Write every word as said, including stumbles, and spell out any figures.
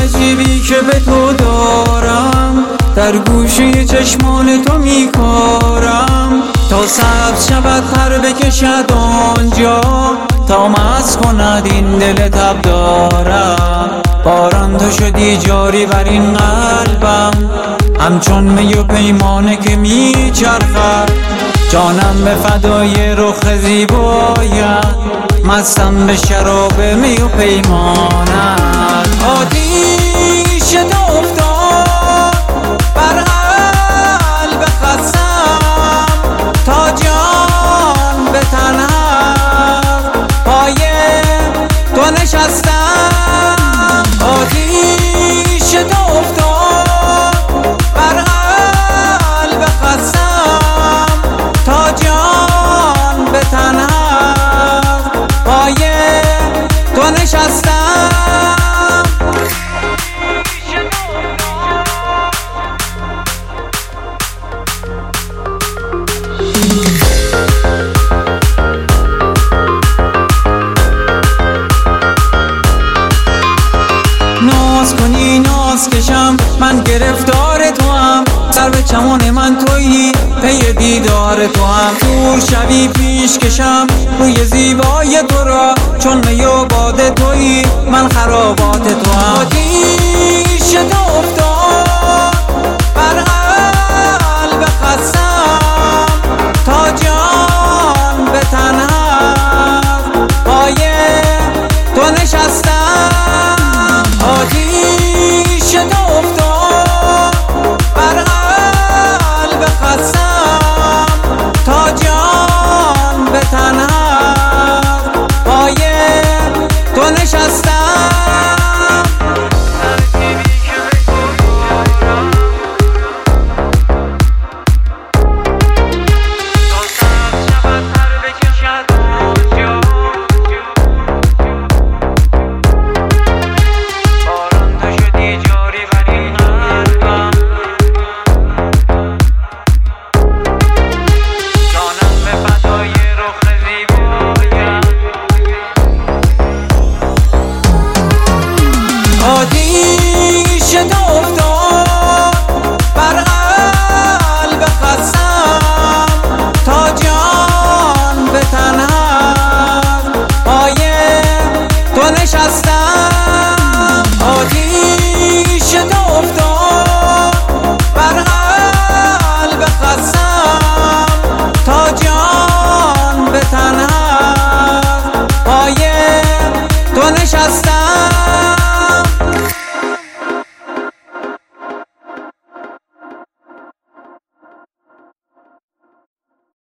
عجیبی که به تو دارم، در گوشه چشمان تو میکارم، تا سبز شود پر بکشد آنجا، تا مست کند این دل تب دارم. باران تو شدی جاری بر این قلبم، همچون می و پیمانه که میچرخد، جانم به فدای رخ زیبایت، مستم به شراب می و پیمانت. آتیش تو افتاد بر قلب خستم، تا جان به تن هست پای تو نشستم. آتیش تو افتاد بر قلب خستم، تا جان به تن هست پای تو نشستم. ناز کنی ناز کشم، من گرفتار تو هم، سر به چمان من تویی، پی دیدار تو هم. دور شوی پیش کشم روی زیبای تو را، چون می و باد تویی، من خرابات تو هم. آتیش تو افتاد بر قلب خستم، تا جان به تن هست پای تو نشستم. آتیش تو افتاد بر قلب خستم، تا جان به تن هست پای تو نشستم. آتیش تو افتاد بر قلب خستم، تا جان به تن هست پای تو نشستم. آتیش تو افتاد بر قلب خستم، تا جان به تن هست پای تو نشستم.